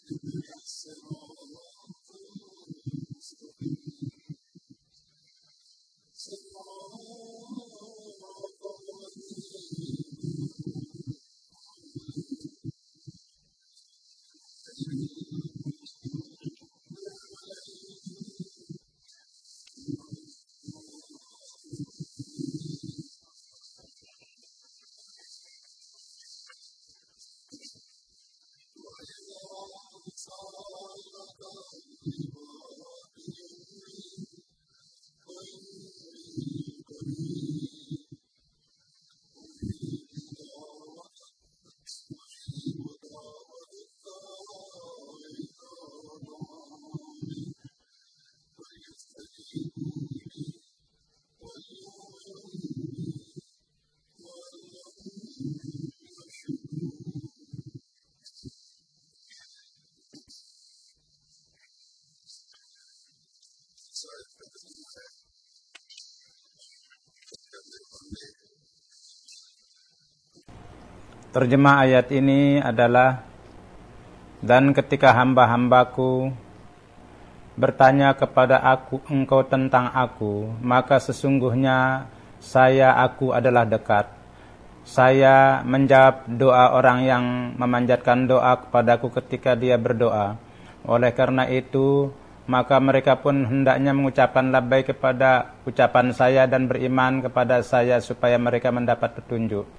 Terjemah ayat ini adalah, dan ketika hamba-hambaku bertanya kepada engkau tentang aku, maka sesungguhnya aku adalah dekat. Saya menjawab doa orang yang memanjatkan doa kepadaku ketika dia berdoa. Oleh karena itu, maka mereka pun hendaknya mengucapkan labbaik kepada ucapan saya dan beriman kepada saya supaya mereka mendapat petunjuk.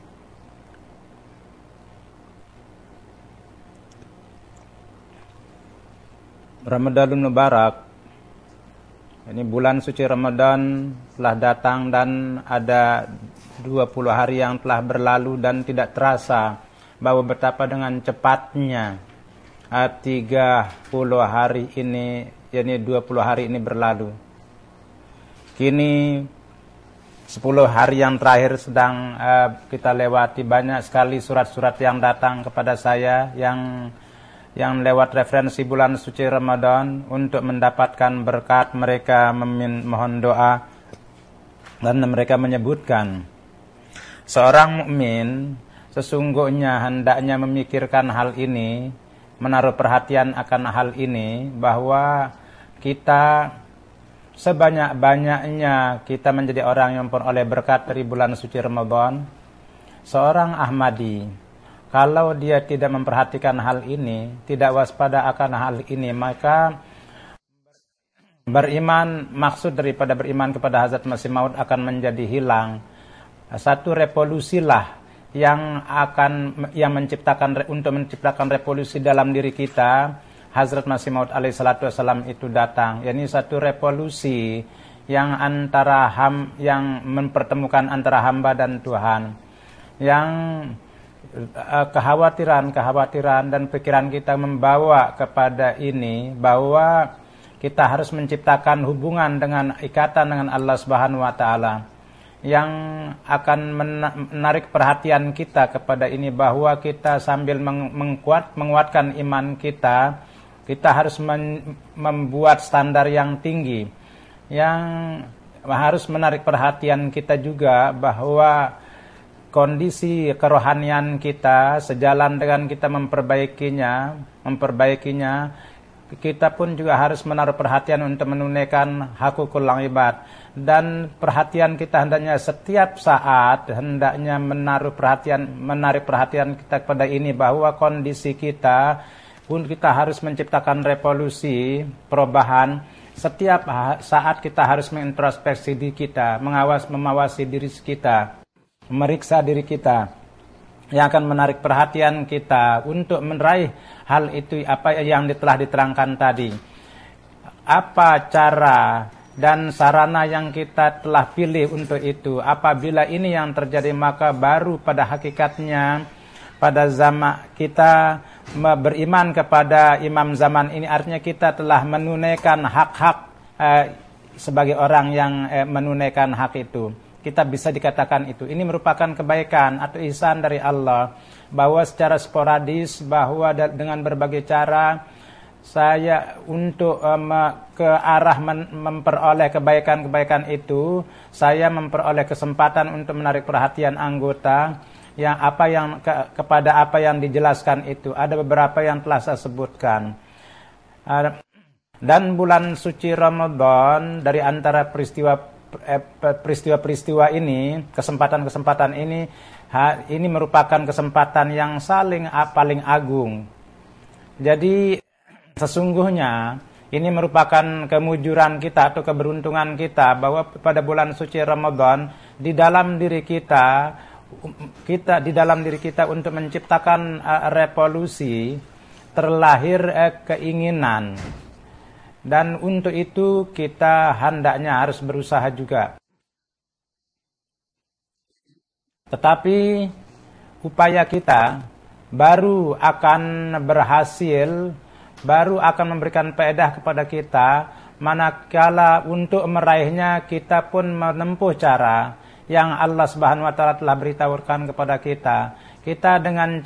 Ramadanul Mubarak, ini bulan suci Ramadan telah datang dan ada 20 hari yang telah berlalu dan tidak terasa bahwa betapa dengan cepatnya 30 hari ini, yakni 20 hari ini berlalu. Kini 10 hari yang terakhir sedang kita lewati. Banyak sekali surat-surat yang datang kepada saya yang lewat referensi bulan suci Ramadan untuk mendapatkan berkat. Mereka mohon doa dan mereka menyebutkan seorang mukmin sesungguhnya hendaknya memikirkan hal ini, menaruh perhatian akan hal ini, bahwa kita sebanyak-banyaknya kita menjadi orang yang memperoleh berkat dari bulan suci Ramadan. Seorang Ahmadi kalau dia tidak memperhatikan hal ini, tidak waspada akan hal ini, maka beriman, maksud daripada beriman kepada Hazrat Masih Maud akan menjadi hilang. Satu revolusilah yang menciptakan revolusi dalam diri kita. Hazrat Masih Maud alaihi salatu wassalam itu datang. Ini satu revolusi yang yang mempertemukan antara hamba dan Tuhan. Yang kekhawatiran dan pikiran kita membawa kepada ini, bahwa kita harus menciptakan hubungan dengan ikatan dengan Allah Subhanahu wa taala yang akan menarik perhatian kita kepada ini, bahwa kita sambil menguatkan iman kita harus membuat standar yang tinggi yang harus menarik perhatian kita juga, bahwa kondisi kerohanian kita sejalan dengan kita memperbaikinya, kita pun juga harus menaruh perhatian untuk menunaikan hakukul ibad. Dan perhatian kita hendaknya setiap saat hendaknya menarik perhatian kita kepada ini, bahwa kondisi kita pun kita harus menciptakan revolusi, perubahan. Setiap saat kita harus mengintrospeksi diri kita, memawasi diri kita, memeriksa diri kita, yang akan menarik perhatian kita untuk meraih hal itu, apa yang telah diterangkan tadi. Apa cara dan sarana yang kita telah pilih untuk itu? Apabila ini yang terjadi, maka baru pada hakikatnya pada zaman kita beriman kepada imam zaman ini, artinya kita telah menunaikan hak-hak sebagai orang yang menunaikan hak itu. Kita bisa dikatakan itu. Ini merupakan kebaikan atau ihsan dari Allah, bahwa secara sporadis, bahwa dengan berbagai cara saya untuk ke arah memperoleh kebaikan-kebaikan itu, saya memperoleh kesempatan untuk menarik perhatian anggota kepada apa yang dijelaskan itu. Ada beberapa yang telah saya sebutkan. Dan bulan suci Ramadan, dari antara peristiwa ini, kesempatan-kesempatan ini merupakan kesempatan yang paling agung. Jadi sesungguhnya ini merupakan kemujuran kita atau keberuntungan kita bahwa pada bulan suci Ramadan di dalam diri kita untuk menciptakan revolusi, terlahir keinginan. Dan untuk itu kita hendaknya harus berusaha juga. Tetapi upaya kita baru akan berhasil, baru akan memberikan faedah kepada kita manakala untuk meraihnya kita pun menempuh cara yang Allah Subhanahu wa taala telah beritahukan kepada kita. Dengan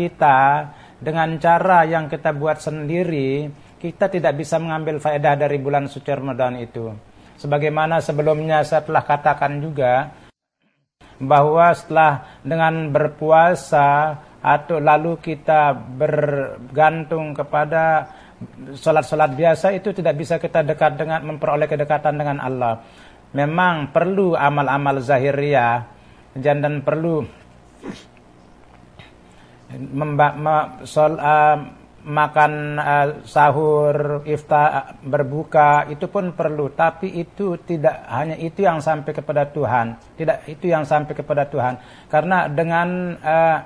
cara yang kita buat sendiri, kita tidak bisa mengambil faedah dari bulan suci Ramadan itu. Sebagaimana sebelumnya saya telah katakan juga, bahwa setelah dengan berpuasa atau lalu kita bergantung kepada salat-salat biasa, itu tidak bisa kita memperoleh kedekatan dengan Allah. Memang perlu amal-amal zahiriyah dan perlu makan sahur, iftar, berbuka, itu pun perlu. Tapi itu tidak hanya itu yang sampai kepada Tuhan. Tidak itu yang sampai kepada Tuhan. Karena dengan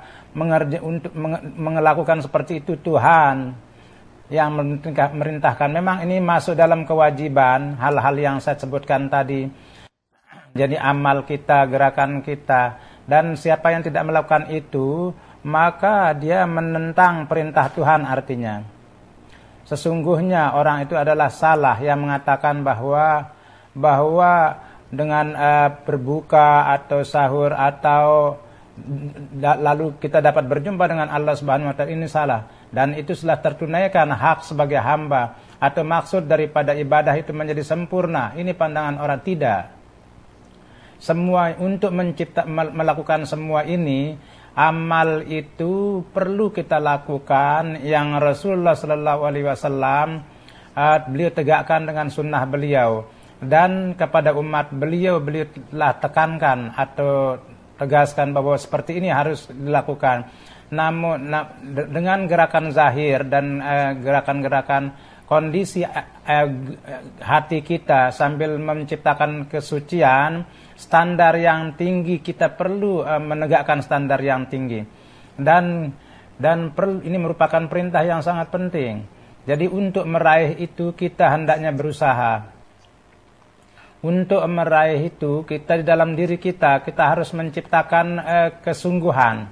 melakukan seperti itu, Tuhan yang merintahkan. Memang ini masuk dalam kewajiban hal-hal yang saya sebutkan tadi. Jadi amal kita, gerakan kita. Dan siapa yang tidak melakukan itu, maka dia menentang perintah Tuhan artinya. Sesungguhnya orang itu adalah salah yang mengatakan bahwa dengan berbuka atau sahur atau lalu kita dapat berjumpa dengan Allah Subhanahu wa taala, ini salah. Dan itu sudah tertunaikan hak sebagai hamba, atau maksud daripada ibadah itu menjadi sempurna. Ini pandangan orang. Tidak. Semua untuk melakukan semua ini, amal itu perlu kita lakukan yang Rasulullah sallallahu alaihi wasallam beliau tegakkan dengan sunnah beliau, dan kepada umat beliau telah tekankan atau tegaskan bahwa seperti ini harus dilakukan. Namun dengan gerakan zahir dan gerakan-gerakan kondisi hati kita sambil menciptakan kesucian, standar yang tinggi, kita perlu menegakkan standar yang tinggi. Dan ini merupakan perintah yang sangat penting. Jadi untuk meraih itu kita hendaknya berusaha. Untuk meraih itu kita di dalam diri kita harus menciptakan kesungguhan.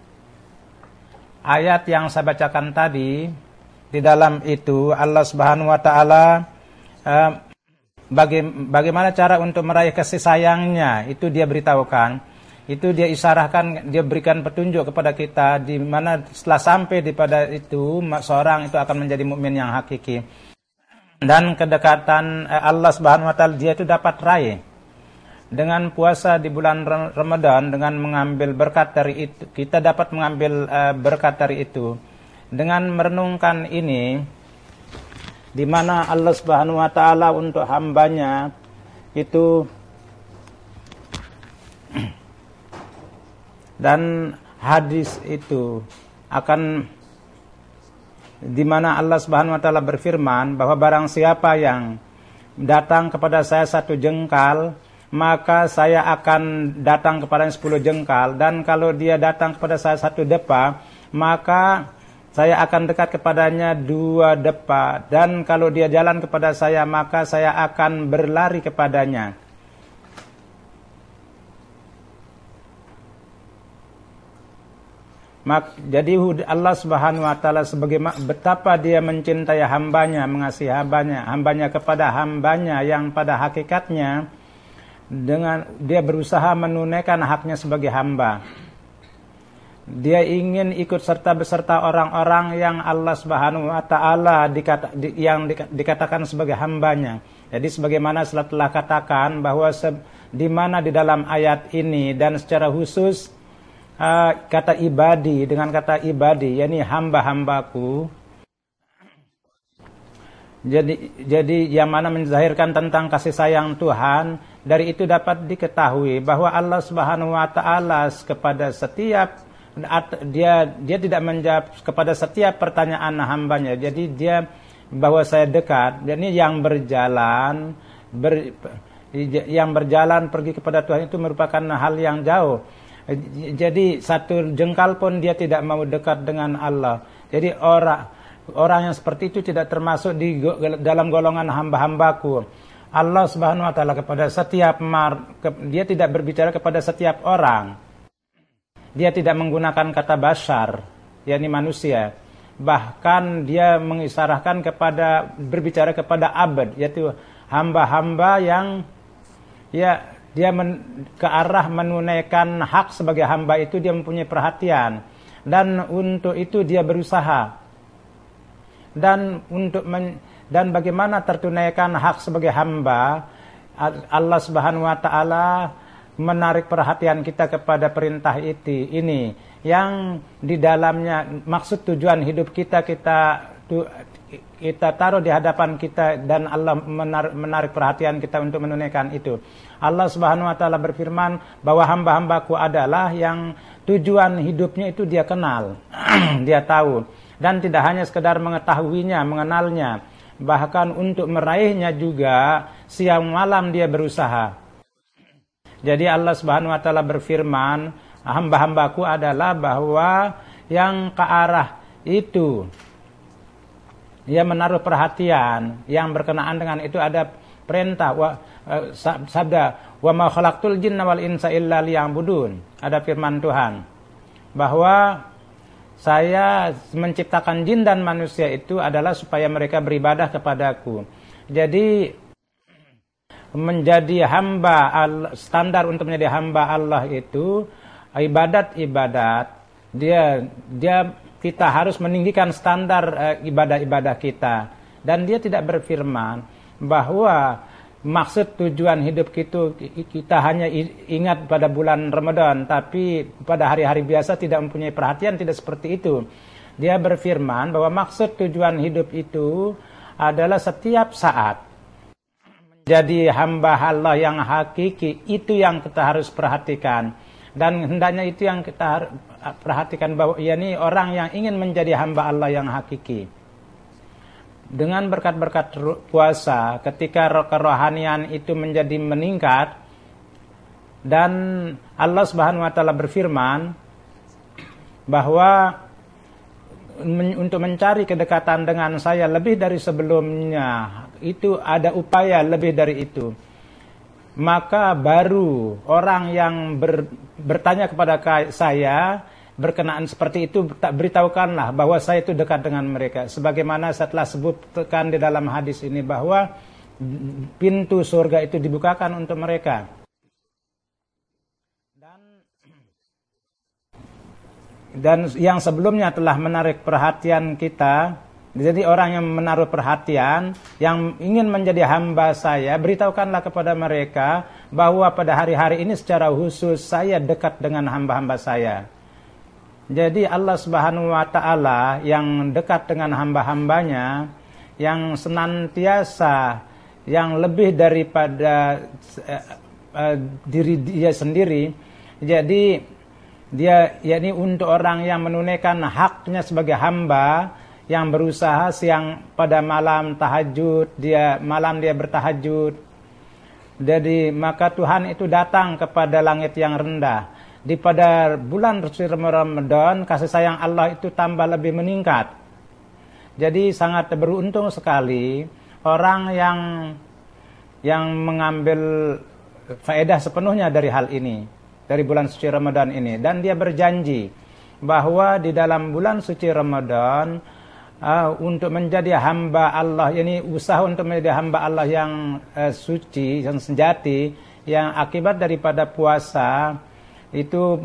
Ayat yang saya bacakan tadi, di dalam itu Allah Subhanahu wa taala bagaimana cara untuk meraih kasih sayangnya, itu dia beritahukan. Itu dia isarahkan, dia berikan petunjuk kepada kita di mana setelah sampai pada itu seorang itu akan menjadi mukmin yang hakiki. Dan kedekatan Allah Subhanahu wa taala dia itu dapat raih dengan puasa di bulan Ramadan, dengan mengambil berkat dari itu. Kita dapat mengambil berkat dari itu dengan merenungkan ini, di mana Allah Subhanahu wa taala untuk hambanya itu, dan hadis itu akan, di mana Allah Subhanahu wa taala berfirman bahwa barang siapa yang datang kepada saya 1 jengkal, maka saya akan datang kepadanya 10 jengkal, dan kalau dia datang kepada saya 1 depa, maka saya akan dekat kepadanya 2 depa, dan kalau dia jalan kepada saya, maka saya akan berlari kepadanya. Jadi Allah Subhanahu wa taala sebagaimana betapa dia mencintai hambanya, mengasihi hambanya kepada hambanya yang pada hakikatnya dengan dia berusaha menunaikan haknya sebagai hamba. Dia ingin ikut serta beserta orang-orang yang Allah Subhanahu wa taala dikatakan sebagai hambanya. Jadi sebagaimana telah katakan bahwa di mana di dalam ayat ini, dan secara khusus kata ibadi dengan kata ibadi, yakni hamba-hambaku. Jadi yang mana menzahirkan tentang kasih sayang Tuhan, dari itu dapat diketahui bahwa Allah Subhanahu wa taala kepada setiap dia tidak menjawab kepada setiap pertanyaan hambanya. Jadi dia bahwa saya dekat, jadi yang berjalan pergi kepada Tuhan itu merupakan hal yang jauh. Jadi satu jengkal pun dia tidak mau dekat dengan Allah. Jadi orang yang seperti itu tidak termasuk di dalam golongan hamba-hambaku. Allah Subhanahu wa taala kepada dia tidak berbicara kepada setiap orang. Dia tidak menggunakan kata bashar, yakni manusia. Bahkan dia mengisyaratkan berbicara kepada abad, yaitu hamba-hamba yang ke arah menunaikan hak sebagai hamba itu dia mempunyai perhatian, dan untuk itu dia berusaha. Dan bagaimana tertunaikan hak sebagai hamba, Allah Subhanahu wa taala menarik perhatian kita kepada perintah ini yang di dalamnya maksud tujuan hidup kita taruh di hadapan kita, dan Allah menarik perhatian kita untuk menunaikan itu. Allah Subhanahu wa taala berfirman bahwa hamba-hambaku adalah yang tujuan hidupnya itu dia kenal, dia tahu, dan tidak hanya sekedar mengetahuinya, mengenalnya, bahkan untuk meraihnya juga siang malam dia berusaha. Jadi Allah Subhanahu wa taala berfirman, hamba-hambaku adalah bahwa yang ke arah itu dia menaruh perhatian, yang berkenaan dengan itu ada perintah sabda wa ma khalaqtul jinna wal insa illa liya'budun. Ada firman Tuhan bahwa saya menciptakan jin dan manusia itu adalah supaya mereka beribadah kepadaku. Jadi menjadi hamba Allah, standar untuk menjadi hamba Allah itu ibadat-ibadat. Kita harus meninggikan standar ibadah-ibadah kita. Dan dia tidak berfirman bahwa maksud tujuan hidup kita hanya ingat pada bulan Ramadan, tapi pada hari-hari biasa tidak mempunyai perhatian, tidak seperti itu. Dia berfirman bahwa maksud tujuan hidup itu adalah setiap saat jadi hamba Allah yang hakiki. Itu yang kita harus perhatikan, dan hendaknya itu yang kita harus perhatikan, bahwa ini orang yang ingin menjadi hamba Allah yang hakiki. Dengan berkat-berkat puasa, ketika kerohanian itu menjadi meningkat, dan Allah Subhanahu wa taala berfirman bahwa untuk mencari kedekatan dengan saya lebih dari sebelumnya, itu ada upaya lebih dari itu. Maka baru orang yang bertanya kepada saya berkenaan seperti itu, tak beritahukanlah bahwa saya itu dekat dengan mereka. Sebagaimana saya telah sebutkan di dalam hadis ini bahwa pintu surga itu dibukakan untuk mereka. Dan yang sebelumnya telah menarik perhatian kita. Jadi orang yang menaruh perhatian, yang ingin menjadi hamba saya, beritahukanlah kepada mereka bahwa pada hari-hari ini secara khusus saya dekat dengan hamba-hamba saya. Jadi Allah Subhanahu wa taala yang dekat dengan hamba-hambanya, yang senantiasa, yang lebih daripada diri dia sendiri. Jadi dia, yakni untuk orang yang menunaikan haknya sebagai hamba, yang berusaha siang pada malam tahajud, malam dia bertahajud. Jadi maka Tuhan itu datang kepada langit yang rendah. Pada bulan suci Ramadan, kasih sayang Allah itu tambah lebih meningkat. Jadi sangat beruntung sekali orang yang mengambil faedah sepenuhnya dari hal ini, dari bulan suci Ramadan ini. Dan dia berjanji bahwa di dalam bulan suci Ramadan, untuk menjadi hamba Allah, ini usaha untuk menjadi hamba Allah yang suci, yang sejati, yang akibat daripada puasa itu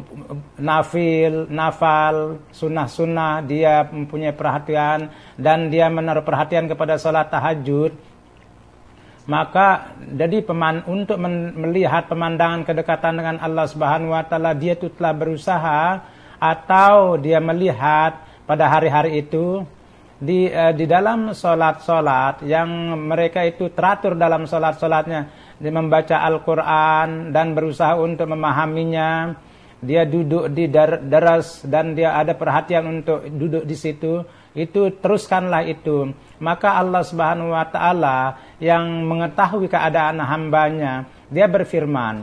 nafal, sunnah-sunnah, dia mempunyai perhatian, dan dia menaruh perhatian kepada salat tahajud. Maka jadi untuk melihat pemandangan kedekatan dengan Allah Subhanahu wa taala, dia itu telah berusaha atau dia melihat pada hari-hari itu di dalam solat-solat yang mereka itu teratur dalam solat-solatnya, dia membaca Al-Quran dan berusaha untuk memahaminya. Dia duduk di daras dan dia ada perhatian untuk duduk di situ. Itu teruskanlah itu. Maka Allah Subhanahu wa taala yang mengetahui keadaan hambanya, dia berfirman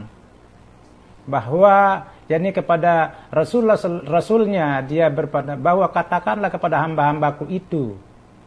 bahwa yakni kepada Rasulnya dia bahwa katakanlah kepada hamba-hambaku itu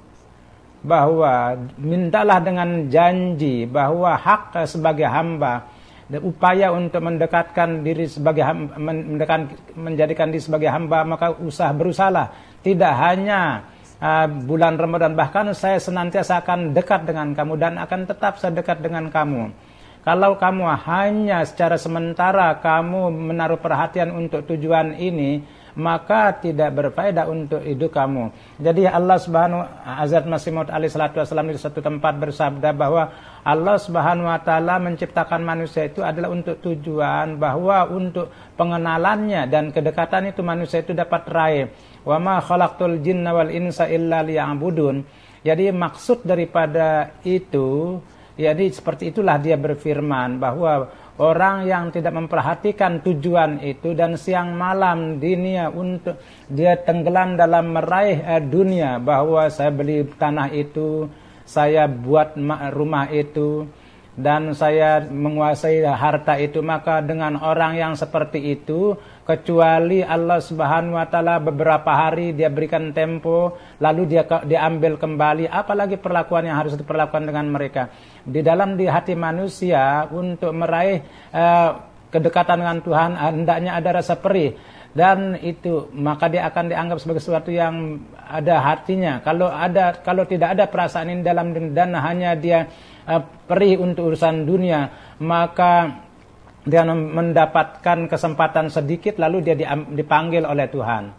bahwa mintalah dengan janji bahwa hak sebagai hamba dan upaya untuk mendekatkan diri sebagai hamba, menjadikan diri sebagai hamba, maka berusahalah tidak hanya bulan Ramadan, bahkan saya senantiasa akan dekat dengan kamu dan akan tetap saya dekat dengan kamu. Kalau kamu hanya secara sementara kamu menaruh perhatian untuk tujuan ini, maka tidak berfaedah untuk hidup kamu. Jadi Allah Subhanahu Hazrat Masih Maud alaihi salatu wasallam di satu tempat bersabda bahwa Allah Subhanahu wa taala menciptakan manusia itu adalah untuk tujuan, bahwa untuk pengenalannya dan kedekatan itu manusia itu dapat raih. Wa ma khalaqtul jinna wal insa illa liya'budun. Jadi maksud daripada itu, jadi seperti itulah dia berfirman bahwa orang yang tidak memperhatikan tujuan itu dan siang malam dunia untuk dia tenggelam dalam meraih dunia, bahwa saya beli tanah itu, saya buat rumah itu, dan saya menguasai harta itu, maka dengan orang yang seperti itu, kecuali Allah Subhanahu wa taala beberapa hari dia berikan tempo, lalu dia diambil kembali, apalagi perlakuan yang harus diperlakukan dengan mereka. Di hati manusia untuk meraih kedekatan dengan Tuhan hendaknya ada rasa perih, dan itu maka dia akan dianggap sebagai sesuatu yang ada hatinya. Kalau tidak ada perasaan ini dalam dan hanya dia perih untuk urusan dunia, maka dia mendapatkan kesempatan sedikit lalu dia dipanggil oleh Tuhan.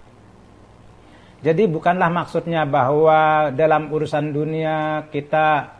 Jadi bukanlah maksudnya bahwa dalam urusan dunia kita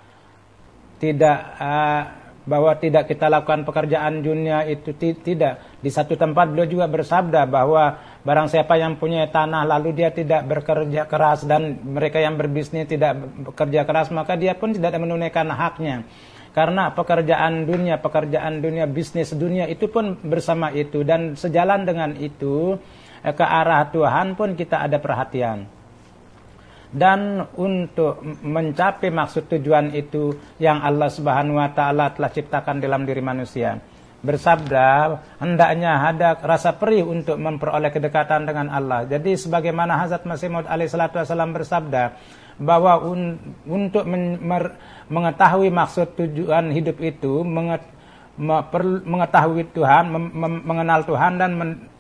tidak kita lakukan pekerjaan dunia itu, tidak. Di satu tempat beliau juga bersabda bahwa barang siapa yang punya tanah lalu dia tidak bekerja keras, dan mereka yang berbisnis tidak bekerja keras, maka dia pun tidak menunaikan haknya. Karena pekerjaan dunia, bisnis dunia itu pun bersama itu, dan sejalan dengan itu ke arah Tuhan pun kita ada perhatian. Dan untuk mencapai maksud tujuan itu yang Allah Subhanahu wa taala telah ciptakan dalam diri manusia, bersabda hendaknya ada rasa perih untuk memperoleh kedekatan dengan Allah. Jadi sebagaimana Hazrat Masih Maud alaihi salatu wasallam bersabda bahwa untuk mengetahui maksud tujuan hidup itu, mengetahui Tuhan, mengenal Tuhan dan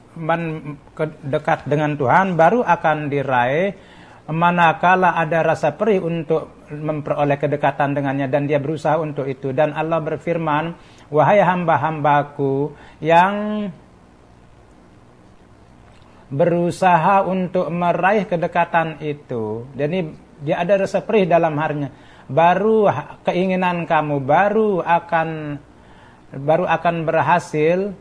dekat dengan Tuhan, baru akan diraih manakala ada rasa perih untuk memperoleh kedekatan dengannya, dan dia berusaha untuk itu. Dan Allah berfirman, wahai hamba-hambaku yang berusaha untuk meraih kedekatan itu, jadi dia ada rasa perih dalam harinya, baru keinginan kamu baru akan berhasil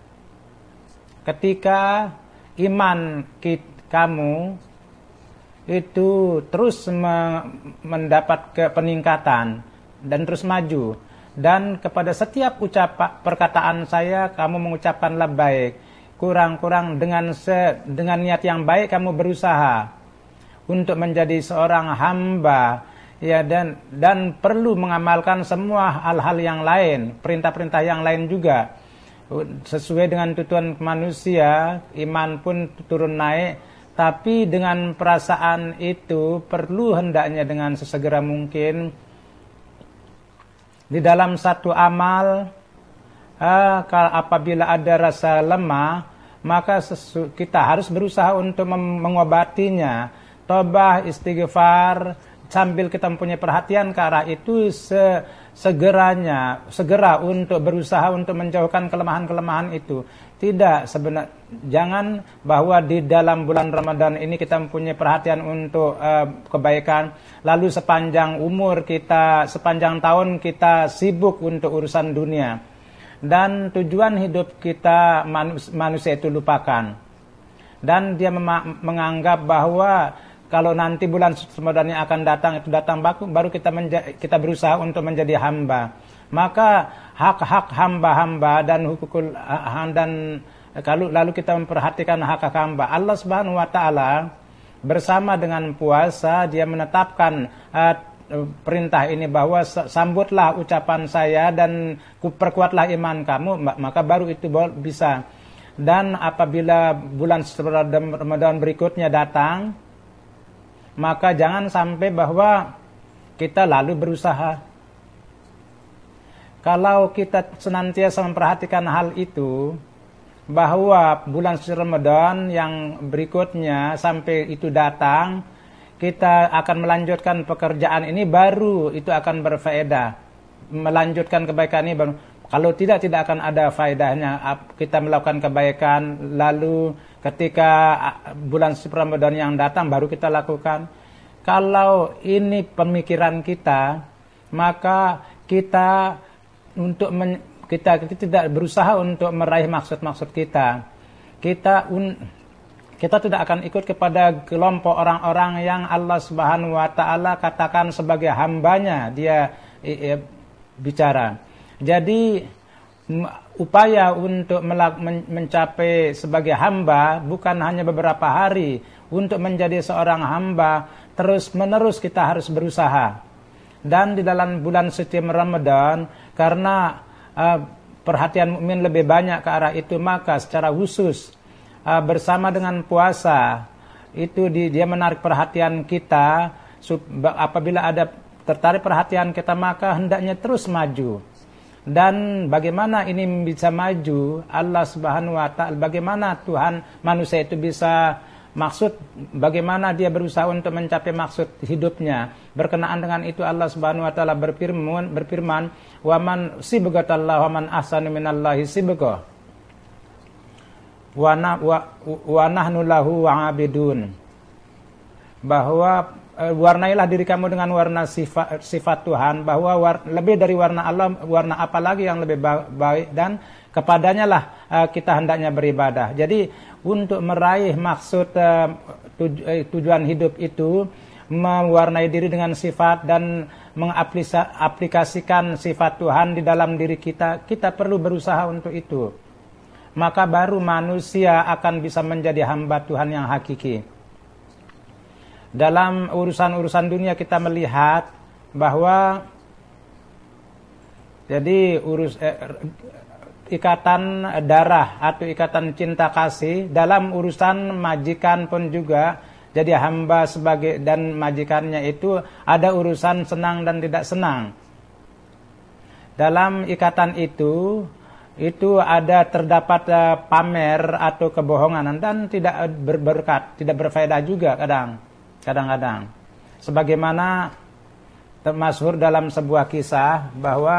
ketika iman kamu itu terus mendapat peningkatan dan terus maju. Dan kepada setiap perkataan saya kamu mengucapkan labbaik, kurang-kurang dengan niat yang baik kamu berusaha untuk menjadi seorang hamba, ya, dan perlu mengamalkan semua hal-hal yang lain, perintah-perintah yang lain juga sesuai dengan tuntunan manusia. Iman pun turun naik, tapi dengan perasaan itu perlu hendaknya dengan sesegera mungkin di dalam satu amal, apabila ada rasa lemah, maka kita harus berusaha untuk mengobatinya. Tobah, istighfar, sambil kita mempunyai perhatian ke arah itu, segera untuk berusaha untuk menjauhkan kelemahan-kelemahan itu. Tidak, sebenarnya jangan bahwa di dalam bulan Ramadan ini kita mempunyai perhatian untuk kebaikan, lalu sepanjang umur kita, sepanjang tahun kita sibuk untuk urusan dunia, dan tujuan hidup kita manusia itu lupakan. Dan dia menganggap bahwa kalau nanti bulan Ramadan yang akan datang itu datang baru kita berusaha untuk menjadi hamba. Maka hak-hak hamba-hamba dan hukukul dan lalu kita memperhatikan hak-hak hamba. Allah Subhanahu wa taala bersama dengan puasa dia menetapkan perintah ini bahwa sambutlah ucapan saya dan perkuatlah iman kamu, maka baru itu bisa. Dan apabila bulan Ramadan berikutnya datang, maka jangan sampai bahwa kita lalu berusaha. Kalau kita senantiasa memperhatikan hal itu, bahwa bulan Ramadan yang berikutnya sampai itu datang, kita akan melanjutkan pekerjaan ini, baru itu akan berfaedah. Melanjutkan kebaikan ini baru. Kalau tidak akan ada faedahnya. Kita melakukan kebaikan, lalu ketika bulan Ramadan yang datang baru kita lakukan. Kalau ini pemikiran kita, maka kita tidak berusaha untuk meraih maksud-maksud kita. Kita tidak akan ikut kepada kelompok orang-orang yang Allah Subhanahu wa taala katakan sebagai hambanya dia bicara. Jadi upaya untuk mencapai sebagai hamba bukan hanya beberapa hari. Untuk menjadi seorang hamba terus-menerus kita harus berusaha. Dan di dalam bulan suci Ramadan, karena perhatian mukmin lebih banyak ke arah itu, maka secara khusus bersama dengan puasa itu dia menarik perhatian kita. Apabila ada tertarik perhatian kita, maka hendaknya terus maju. Dan bagaimana ini bisa maju? Allah Subhanahu wa taala, bagaimana Tuhan manusia itu bisa maksud, bagaimana dia berusaha untuk mencapai maksud hidupnya. Berkenaan dengan itu Allah Subhanahu wa taala berfirman, "Wa man sibghatallahu wa man ahsanu minallahi sibghah. Wa nahnu lahu abidun." Bahwa warnailah diri kamu dengan warna sifat Tuhan, bahwa lebih dari warna Allah, warna apa lagi yang lebih baik, dan kepadanya lah kita hendaknya beribadah. Jadi untuk meraih maksud tujuan hidup itu, mewarnai diri dengan sifat dan mengaplikasikan sifat Tuhan di dalam diri kita, kita perlu berusaha untuk itu. Maka baru manusia akan bisa menjadi hamba Tuhan yang hakiki. Dalam urusan-urusan dunia kita melihat bahwa jadi ikatan darah atau ikatan cinta kasih, dalam urusan majikan pun juga. Jadi hamba sebagai dan majikannya itu ada urusan senang dan tidak senang. Dalam ikatan itu terdapat pamer atau kebohongan dan tidak berberkat, tidak berfaedah juga kadang-kadang. Sebagaimana termasyhur dalam sebuah kisah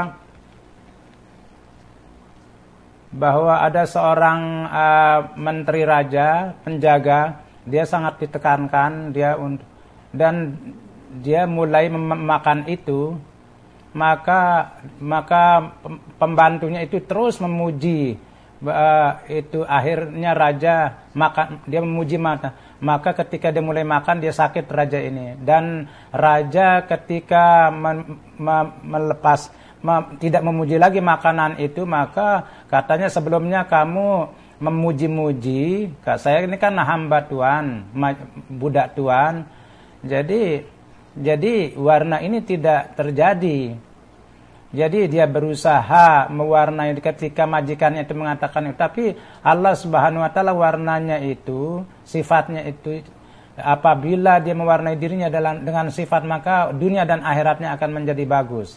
bahwa ada seorang menteri raja, penjaga, dia sangat ditekankan dan dia mulai memakan itu, maka pembantunya itu terus memuji itu. Akhirnya raja makan, dia memuji maka ketika dia mulai makan, dia sakit raja ini, dan raja ketika melepas tidak memuji lagi makanan itu, maka katanya, sebelumnya kamu memuji-muji, saya ini kan hamba Tuhan, budak Tuhan, jadi warna ini tidak terjadi. Jadi dia berusaha mewarnai ketika majikannya itu mengatakan itu, tapi Allah Subhanahu wa taala warnanya itu, sifatnya itu, apabila dia mewarnai dirinya dengan sifat, maka dunia dan akhiratnya akan menjadi bagus.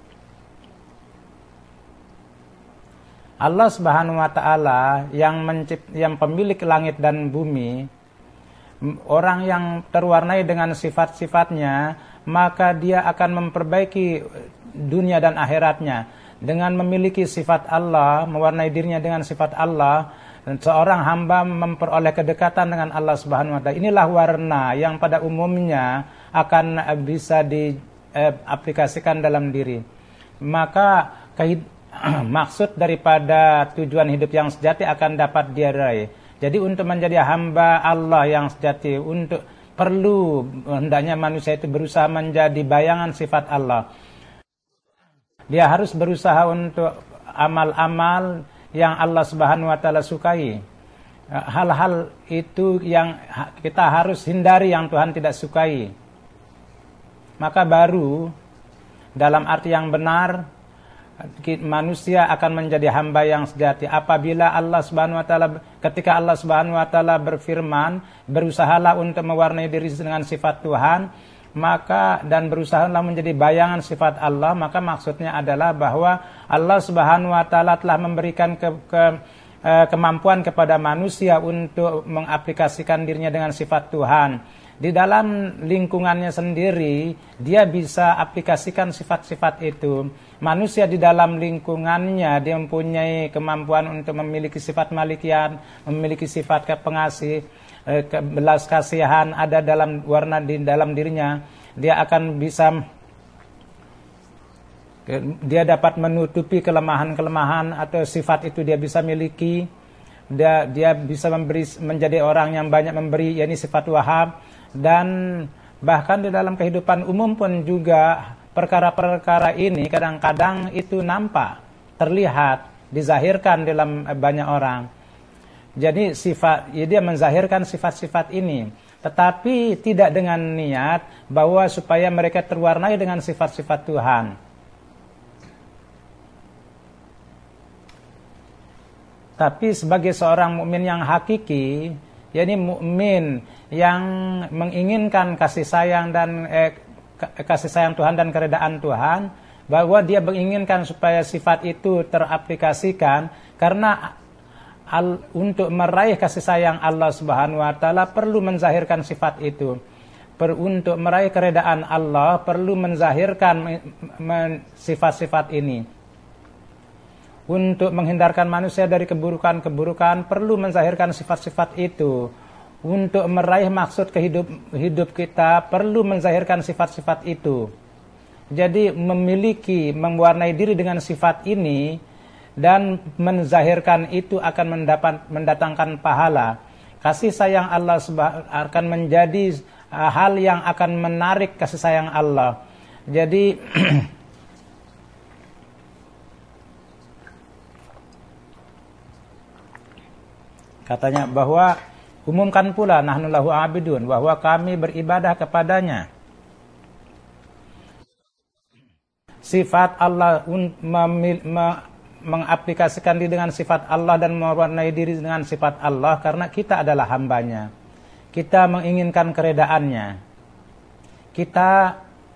Allah Subhanahu wa taala yang pemilik langit dan bumi, orang yang terwarnai dengan sifat-sifatnya, maka dia akan memperbaiki dunia dan akhiratnya dengan memiliki sifat Allah, mewarnai dirinya dengan sifat Allah. Dan seorang hamba memperoleh kedekatan dengan Allah Subhanahu wa taala. Inilah warna yang pada umumnya akan bisa diaplikasikan dalam diri. Maka maksud daripada tujuan hidup yang sejati akan dapat dia raih. Jadi untuk menjadi hamba Allah yang sejati, untuk perlu hendaknya manusia itu berusaha menjadi bayangan sifat Allah. Dia harus berusaha untuk amal-amal yang Allah Subhanahu wa taala sukai. Hal-hal itu yang kita harus hindari yang Tuhan tidak sukai. Maka baru dalam arti yang benar manusia akan menjadi hamba yang sejati apabila Allah Subhanahu wa taala, ketika Allah Subhanahu wa taala berfirman, berusahalah untuk mewarnai diri dengan sifat Tuhan, maka dan berusahalah menjadi bayangan sifat Allah, maka maksudnya adalah bahwa Allah Subhanahu wa taala telah memberikan kemampuan kepada manusia untuk mengaplikasikan dirinya dengan sifat Tuhan. Di dalam lingkungannya sendiri, dia bisa aplikasikan sifat-sifat itu. Manusia di dalam lingkungannya, dia mempunyai kemampuan untuk memiliki sifat malikian, memiliki sifat pengasih, belas kasihan ada dalam warna di dalam dirinya. Dia akan bisa, dia dapat menutupi kelemahan-kelemahan atau sifat itu dia bisa miliki. Dia bisa menjadi orang yang banyak memberi, yakni sifat wahab. Dan bahkan di dalam kehidupan umum pun juga perkara-perkara ini kadang-kadang itu nampak, terlihat, dizahirkan dalam banyak orang. Jadi dia menzahirkan sifat-sifat ini, tetapi tidak dengan niat bahwa supaya mereka terwarnai dengan sifat-sifat Tuhan. Tapi sebagai seorang mukmin yang hakiki, yakni mukmin yang menginginkan kasih sayang dan kasih sayang Tuhan dan keredaan Tuhan, bahwa dia menginginkan supaya sifat itu teraplikasikan, karena untuk meraih kasih sayang Allah Subhanahu wa taala perlu menzahirkan sifat itu. Untuk meraih keredaan Allah perlu menzahirkan sifat-sifat ini. Untuk menghindarkan manusia dari keburukan-keburukan perlu menzahirkan sifat-sifat itu. Untuk meraih maksud hidup kita perlu menzahirkan sifat-sifat itu. Jadi mewarnai diri dengan sifat ini dan menzahirkan itu akan mendatangkan pahala. Kasih sayang Allah akan menjadi hal yang akan menarik kasih sayang Allah. Jadi katanya bahwa umumkan pula nahnu lahu abidun, bahwa kami beribadah kepadanya. Sifat Allah mengaplikasikan diri dengan sifat Allah dan mewarnai diri dengan sifat Allah karena kita adalah hambanya. Kita menginginkan keredaannya. Kita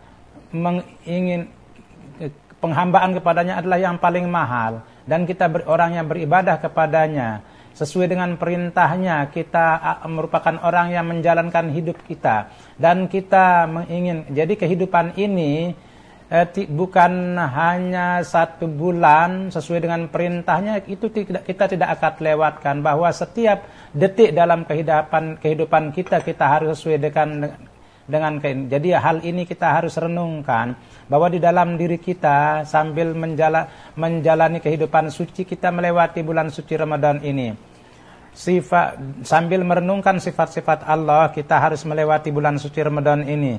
penghambaan kepadanya adalah yang paling mahal. Dan kita orang yang beribadah kepadanya sesuai dengan perintahnya, kita merupakan orang yang menjalankan hidup kita. Dan kita jadi kehidupan ini bukan hanya 1 bulan sesuai dengan perintahnya, itu kita tidak akan lewatkan, bahwa setiap detik dalam kehidupan kita harus sesuai dengan jadi hal ini kita harus renungkan, bahwa di dalam diri kita sambil menjalani kehidupan suci, kita melewati bulan suci Ramadan ini. Sambil merenungkan sifat-sifat Allah, kita harus melewati bulan suci Ramadan ini.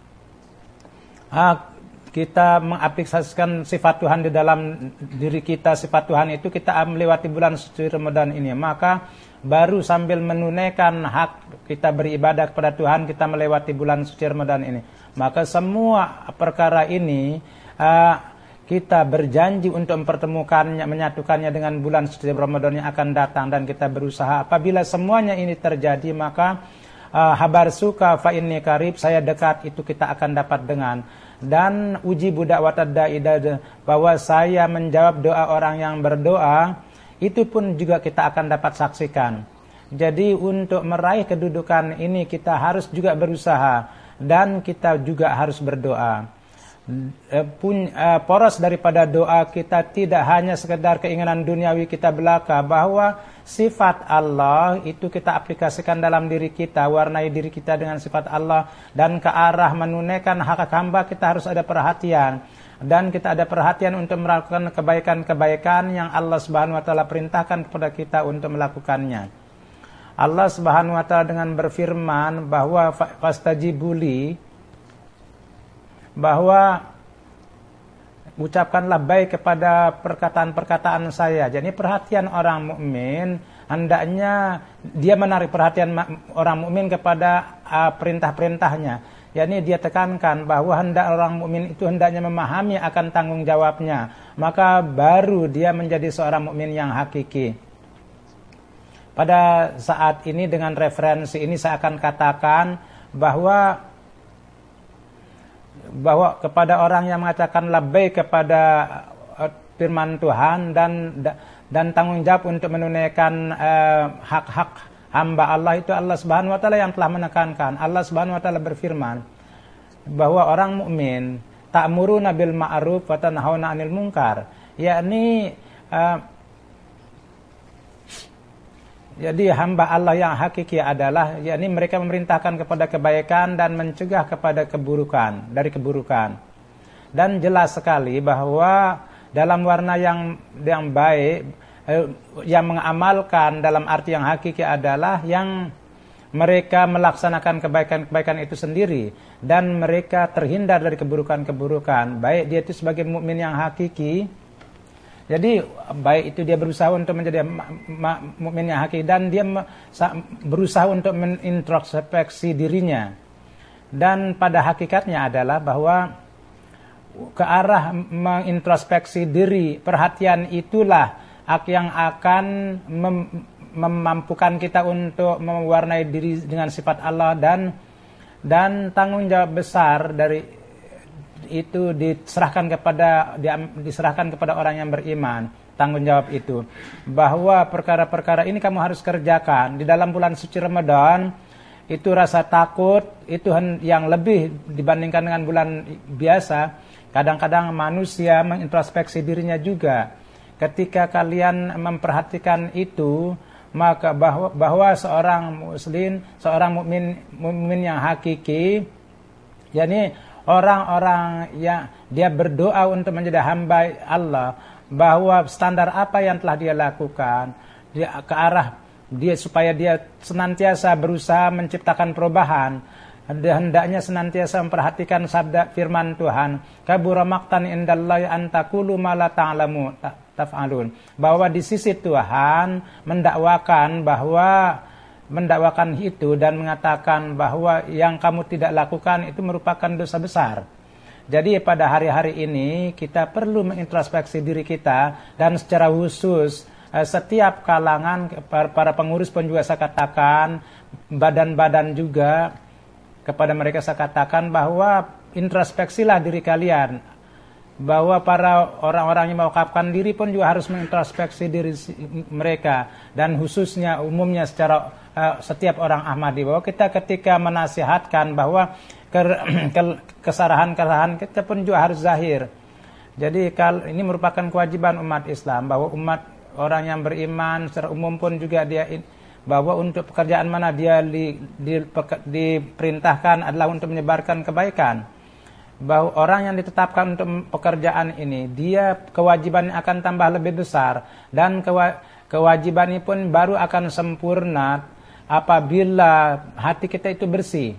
Kita mengaplikasikan sifat Tuhan di dalam diri kita, sifat Tuhan itu kita melewati bulan suci Ramadan ini, maka baru sambil menunaikan hak kita beribadah kepada Tuhan, kita melewati bulan suci Ramadan ini. Maka semua perkara ini kita berjanji untuk mempertemukannya, menyatukannya dengan bulan suci Ramadan yang akan datang, dan kita berusaha. Apabila semuanya ini terjadi, maka habar suka fa inni qarib, saya dekat, itu kita akan dapat dengan. Dan uji budak watad da'idah, bahwa saya menjawab doa orang yang berdoa, itu pun juga kita akan dapat saksikan. Jadi untuk meraih kedudukan ini kita harus juga berusaha. dan kita juga harus berdoa. Poros daripada doa kita tidak hanya sekedar keinginan duniawi kita belaka, bahwa sifat Allah itu kita aplikasikan dalam diri kita, warnai diri kita dengan sifat Allah, dan ke arah menunaikan hak hamba kita harus ada perhatian, dan kita ada perhatian untuk melakukan kebaikan-kebaikan yang Allah Subhanahu wa taala perintahkan kepada kita untuk melakukannya. Allah Subhanahu wa taala dengan berfirman bahwa fastajibuli, bahwa ucapkanlah baik kepada perkataan-perkataan saya. Jadi perhatian orang mukmin hendaknya dia menarik perhatian orang mukmin kepada perintah-perintahnya. yakni dia tekankan bahwa orang mukmin itu hendaknya memahami akan tanggung jawabnya, maka baru dia menjadi seorang mukmin yang hakiki. Pada saat ini dengan referensi ini saya akan katakan bahwa kepada orang yang mengatakan labbaik kepada firman Tuhan dan tanggung jawab untuk menunaikan hak-hak hamba Allah, itu Allah Subhanahu wa taala yang telah menekankan. Allah Subhanahu wa taala berfirman bahwa orang mukmin ta'muruna bil ma'ruf wa tanhauna 'anil munkar, yakni jadi hamba Allah yang hakiki adalah yakni mereka memerintahkan kepada kebaikan dan mencegah kepada keburukan, dari keburukan. Dan jelas sekali bahwa dalam warna yang baik, yang mengamalkan dalam arti yang hakiki adalah yang mereka melaksanakan kebaikan-kebaikan itu sendiri dan mereka terhindar dari keburukan-keburukan. Baik dia itu sebagai mukmin yang hakiki, jadi baik itu dia berusaha untuk menjadi mukmin yang hakiki dan dia berusaha untuk menintrospeksi dirinya. Dan pada hakikatnya adalah bahwa ke arah mengintrospeksi diri, perhatian itulah yang akan memampukan kita untuk mewarnai diri dengan sifat Allah, dan tanggung jawab besar dari itu diserahkan kepada orang yang beriman. Tanggung jawab itu bahwa perkara-perkara ini kamu harus kerjakan di dalam bulan suci Ramadan. Itu rasa takut itu yang lebih dibandingkan dengan bulan biasa. Kadang-kadang manusia mengintrospeksi dirinya juga. Ketika kalian memperhatikan itu, maka bahwa seorang muslim, seorang mukmin yang hakiki, yakni orang-orang yang dia berdoa untuk menjadi hamba Allah, bahwa standar apa yang telah dia lakukan, dia ke arah dia supaya dia senantiasa berusaha menciptakan perubahan. Hendaknya senantiasa memperhatikan sabda firman Tuhan, kabura maqtan indallahi an taqulu ma la taf'alun, bahwa di sisi Tuhan mendakwakan itu dan mengatakan bahwa yang kamu tidak lakukan itu merupakan dosa besar. Jadi pada hari-hari ini kita perlu mengintrospeksi diri kita, dan secara khusus setiap kalangan, para pengurus pun juga saya katakan, badan-badan juga, kepada mereka saya katakan bahwa introspeksilah diri kalian, bahwa para orang-orang yang mewakafkan diri pun juga harus mengintrospeksi diri mereka, dan khususnya umumnya secara setiap orang Ahmadi, bahwa kita ketika menasihatkan bahwa kesalahan-kesalahan kita pun juga harus zahir. Jadi ini merupakan kewajiban umat Islam, bahwa umat orang yang beriman secara umum pun juga dia bahwa untuk pekerjaan mana dia diperintahkan adalah untuk menyebarkan kebaikan. Bahwa orang yang ditetapkan untuk pekerjaan ini, dia kewajibannya akan tambah lebih besar, dan kewajiban ini pun baru akan sempurna apabila hati kita itu bersih.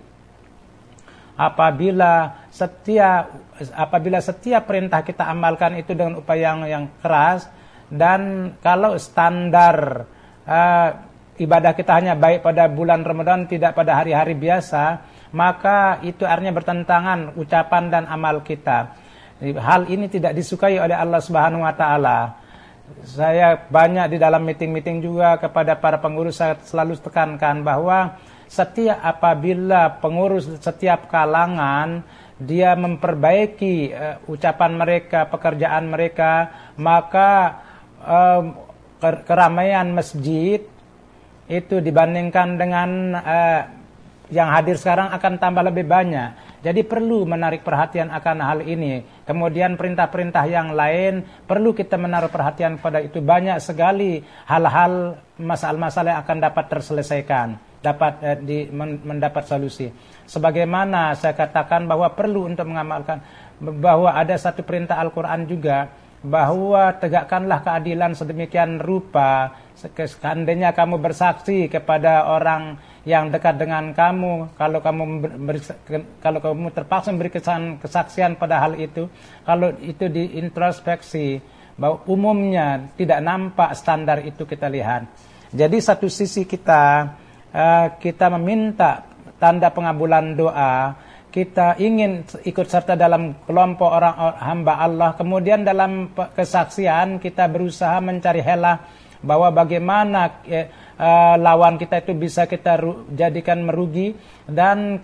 Apabila setiap perintah kita amalkan itu dengan upaya yang keras, dan kalau standar ibadah kita hanya baik pada bulan Ramadan, tidak pada hari-hari biasa, maka itu artinya bertentangan ucapan dan amal kita. Hal ini tidak disukai oleh Allah Subhanahu wa taala. Saya banyak di dalam meeting-meeting juga kepada para pengurus, saya selalu tekankan bahwa apabila pengurus setiap kalangan dia memperbaiki ucapan mereka, pekerjaan mereka, maka keramaian masjid itu dibandingkan dengan yang hadir sekarang akan tambah lebih banyak. Jadi perlu menarik perhatian akan hal ini. Kemudian perintah-perintah yang lain perlu kita menaruh perhatian pada itu. Banyak sekali hal-hal, masalah-masalah yang akan dapat terselesaikan, dapat mendapat solusi. Sebagaimana saya katakan bahwa perlu untuk mengamalkan bahwa ada satu perintah Al-Quran juga, bahwa tegakkanlah keadilan sedemikian rupa, seandainya kamu bersaksi kepada orang yang dekat dengan kamu, kalau kamu terpaksa memberi kesaksian pada hal itu, kalau itu diintrospeksi, bahwa umumnya tidak nampak standar itu kita lihat. Jadi satu sisi kita meminta tanda pengabulan doa, kita ingin ikut serta dalam kelompok orang hamba Allah, kemudian dalam kesaksian kita berusaha mencari helah bahwa bagaimana lawan kita itu bisa kita jadikan merugi, dan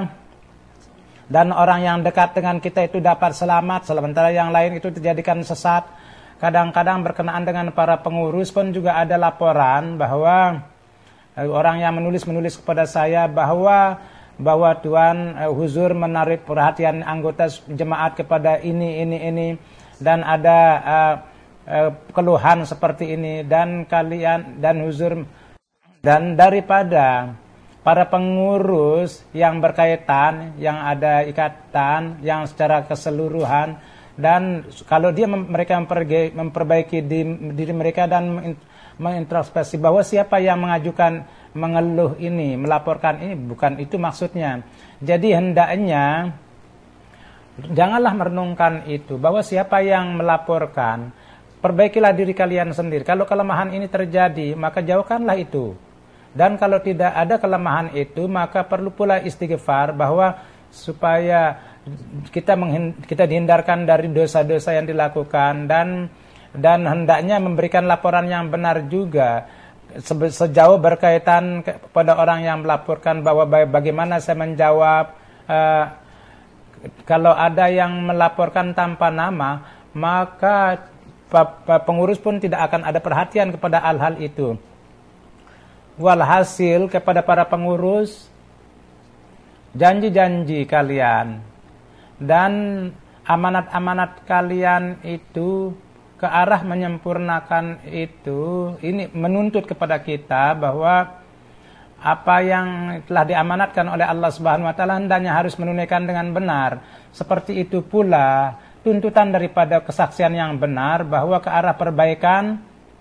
orang yang dekat dengan kita itu dapat selamat, sementara yang lain itu dijadikan sesat. Kadang-kadang berkenaan dengan para pengurus pun juga ada laporan bahwa orang yang menulis kepada saya bahwa Tuan Huzur menarik perhatian anggota jemaat kepada ini, dan ada keluhan seperti ini, dan kalian dan Huzur, dan daripada para pengurus yang berkaitan, yang ada ikatan yang secara keseluruhan, dan kalau mereka memperbaiki diri mereka dan mengintrospeksi bahwa siapa yang mengeluh ini, melaporkan ini, bukan itu maksudnya. Jadi hendaknya janganlah merenungkan itu, bahwa siapa yang melaporkan, perbaikilah diri kalian sendiri. Kalau kelemahan ini terjadi, maka jauhkanlah itu. Dan kalau tidak ada kelemahan itu, maka perlu pula istighfar, bahwa supaya kita dihindarkan dari dosa-dosa yang dilakukan, dan hendaknya memberikan laporan yang benar juga sejauh berkaitan kepada orang yang melaporkan, bahwa bagaimana saya menjawab. Kalau ada yang melaporkan tanpa nama, maka pengurus pun tidak akan ada perhatian kepada hal-hal itu. Walhasil kepada para pengurus, janji-janji kalian dan amanat-amanat kalian itu ke arah menyempurnakan itu, ini menuntut kepada kita bahwa apa yang telah diamanatkan oleh Allah Subhanahu wa taala hendaknya harus menunaikan dengan benar. Seperti itu pula tuntutan daripada kesaksian yang benar, bahwa ke arah perbaikan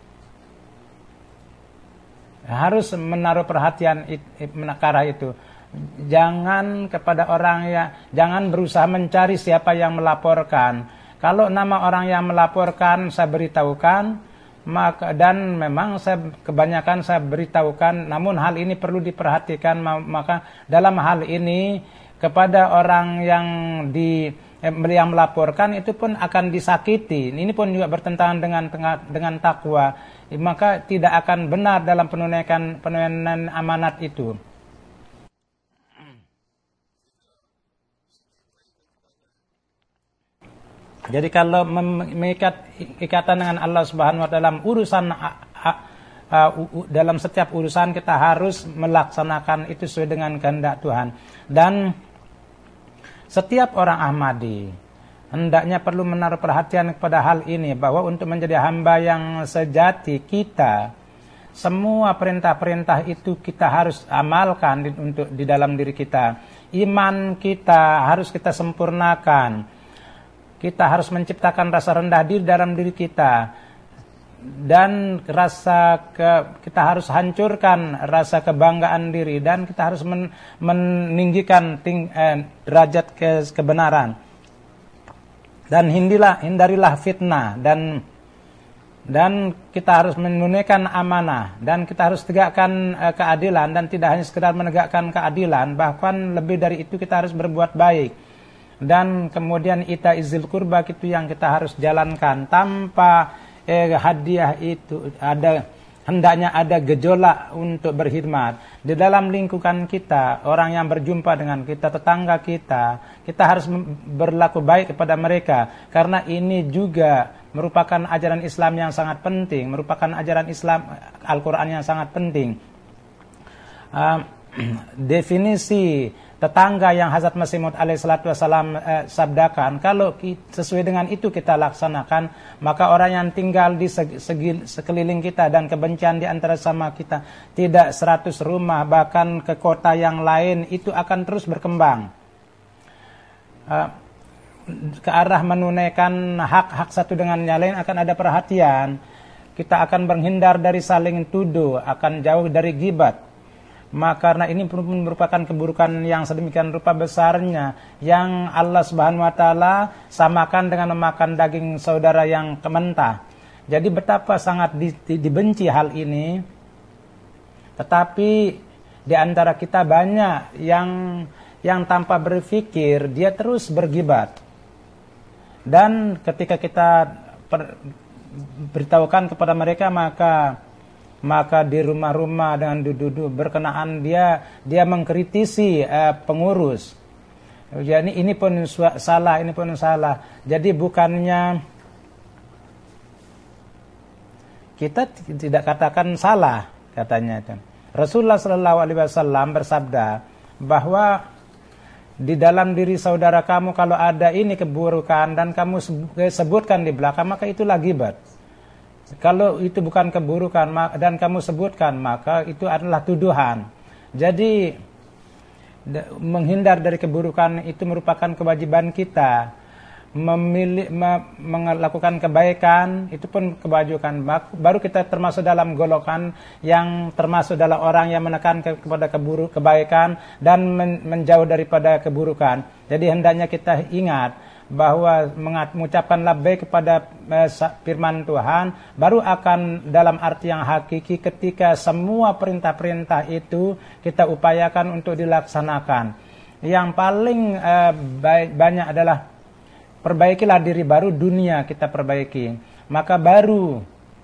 harus menaruh perhatian ke arah itu. Jangan kepada orang jangan berusaha mencari siapa yang melaporkan. Kalau nama orang yang melaporkan saya beritahukan, dan memang kebanyakan saya beritahukan, namun hal ini perlu diperhatikan. Maka dalam hal ini kepada orang yang melaporkan itu pun akan disakiti. Ini pun juga bertentangan dengan takwa. Maka tidak akan benar dalam penunaian amanat itu. Jadi kalau mengikat ikatan dengan Allah Subhanahu wa taala dalam setiap urusan, kita harus melaksanakan itu sesuai dengan kehendak Tuhan. Dan setiap orang Ahmadi hendaknya perlu menaruh perhatian kepada hal ini, bahwa untuk menjadi hamba yang sejati kita, semua perintah-perintah itu kita harus amalkan di dalam diri kita. Iman kita harus kita sempurnakan. Kita harus menciptakan rasa rendah diri dalam diri kita, dan kita harus hancurkan rasa kebanggaan diri, dan kita harus meninggikan derajat kebenaran, dan hindarilah fitnah, dan kita harus menunaikan amanah, dan kita harus tegakkan keadilan, dan tidak hanya sekedar menegakkan keadilan, bahkan lebih dari itu kita harus berbuat baik. Dan kemudian ita izil kurba itu yang kita harus jalankan. Tanpa hadiah itu hendaknya ada gejolak untuk berkhidmat di dalam lingkungan kita. Orang yang berjumpa dengan kita, tetangga kita harus berlaku baik kepada mereka, karena ini juga merupakan ajaran Islam yang sangat penting, merupakan ajaran Islam Al-Quran yang sangat penting. definisi tetangga yang Hazrat Masih Maud alaihissalatu wassalam sabdakan, kalau sesuai dengan itu kita laksanakan, maka orang yang tinggal di sekeliling kita dan kebencian di antara sama kita tidak 100 rumah, bahkan ke kota yang lain, itu akan terus berkembang ke arah menunaikan hak-hak satu dengan yang lain. Akan ada perhatian, kita akan menghindar dari saling tuduh, akan jauh dari ghibat. Maka karena ini pun merupakan keburukan yang sedemikian rupa besarnya, yang Allah Subhanahu wa taala samakan dengan memakan daging saudara yang mentah. Jadi betapa sangat dibenci hal ini. Tetapi di antara kita banyak yang tanpa berpikir dia terus berghibat. Dan ketika kita beritahukan kepada mereka, maka di rumah-rumah dengan duduk berkenaan dia mengkritisi pengurus. Jadi ini pun salah, ini pun salah. Jadi bukannya kita tidak katakan salah, katanya itu. Rasulullah sallallahu alaihi wasallam bersabda bahwa di dalam diri saudara kamu kalau ada ini keburukan dan kamu sebutkan di belakang, maka itulah ghibat. Kalau itu bukan keburukan dan kamu sebutkan, maka itu adalah tuduhan. Jadi menghindar dari keburukan itu merupakan kewajiban kita. Melakukan kebaikan itu pun kewajiban. Baru kita termasuk dalam golongan yang termasuk dalam orang yang menekan kepada kebaikan dan menjauh daripada keburukan. Jadi hendaknya kita ingat bahwa mengucapkan labbaik kepada firman Tuhan baru akan dalam arti yang hakiki ketika semua perintah-perintah itu kita upayakan untuk dilaksanakan. Yang paling banyak adalah perbaikilah diri, baru dunia kita perbaiki. Maka baru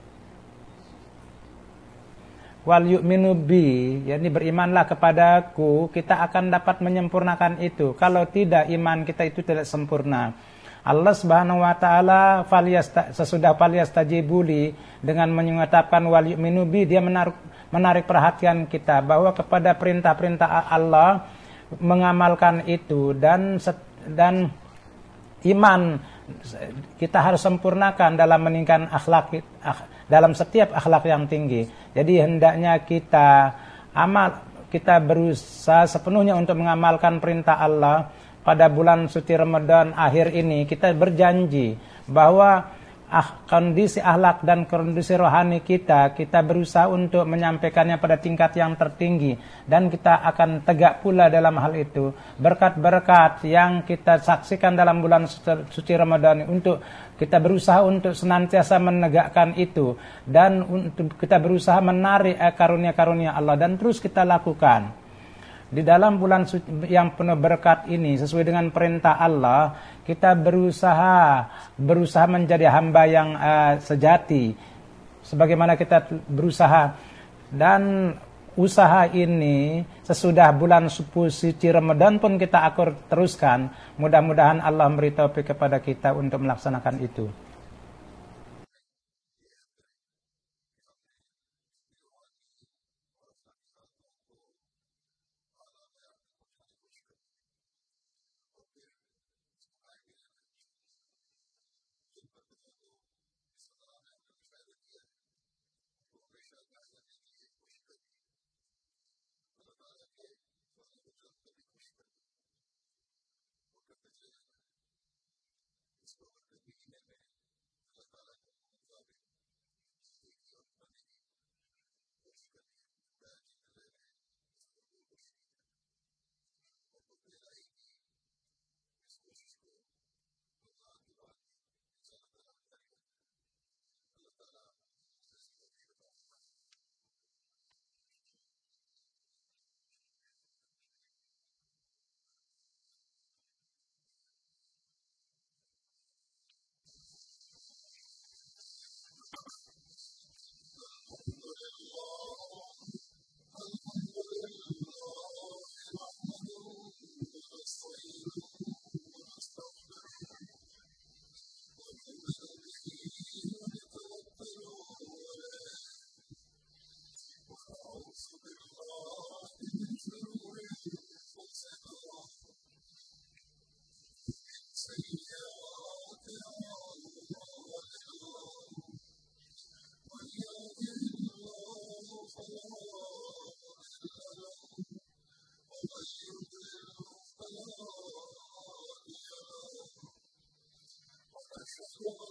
wal yu'minu bi, yakni berimanlah kepadaku, kita akan dapat menyempurnakan itu. Kalau tidak, iman kita itu tidak sempurna. Allah Subhanahu wa taala sesudah falyastajibuli dengan menyatakan wal yu'minu bi, dia menarik perhatian kita bahwa kepada perintah-perintah Allah mengamalkan itu, dan iman kita harus sempurnakan dalam meningkatkan akhlak, dalam setiap akhlak yang tinggi. Jadi hendaknya kita berusaha sepenuhnya untuk mengamalkan perintah Allah. Pada bulan suci Ramadan akhir ini kita berjanji bahwa kondisi akhlak dan kondisi rohani kita berusaha untuk menyampaikannya pada tingkat yang tertinggi, dan kita akan tegak pula dalam hal itu. Berkat-berkat yang kita saksikan dalam bulan suci Ramadan untuk kita berusaha untuk senantiasa menegakkan itu, dan untuk kita berusaha menarik karunia-karunia Allah, dan terus kita lakukan. Di dalam bulan yang penuh berkat ini, sesuai dengan perintah Allah, kita berusaha menjadi hamba yang sejati. Sebagaimana kita berusaha, dan usaha ini sesudah bulan suci Ramadan pun kita akan teruskan. Mudah-mudahan Allah memberi taufik kepada kita untuk melaksanakan itu. sesuatu